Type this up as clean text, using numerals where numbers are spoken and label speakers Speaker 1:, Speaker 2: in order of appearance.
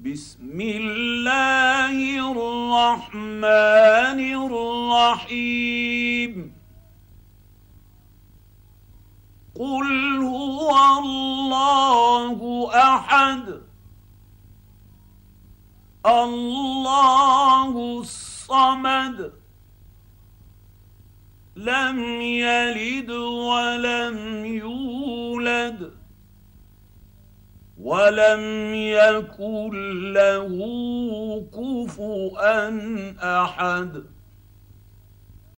Speaker 1: بسم الله الرحمن الرحيم. قل هو الله احد الله الصمد لم يلد ولم يولد ولم يكن له كفوا احد.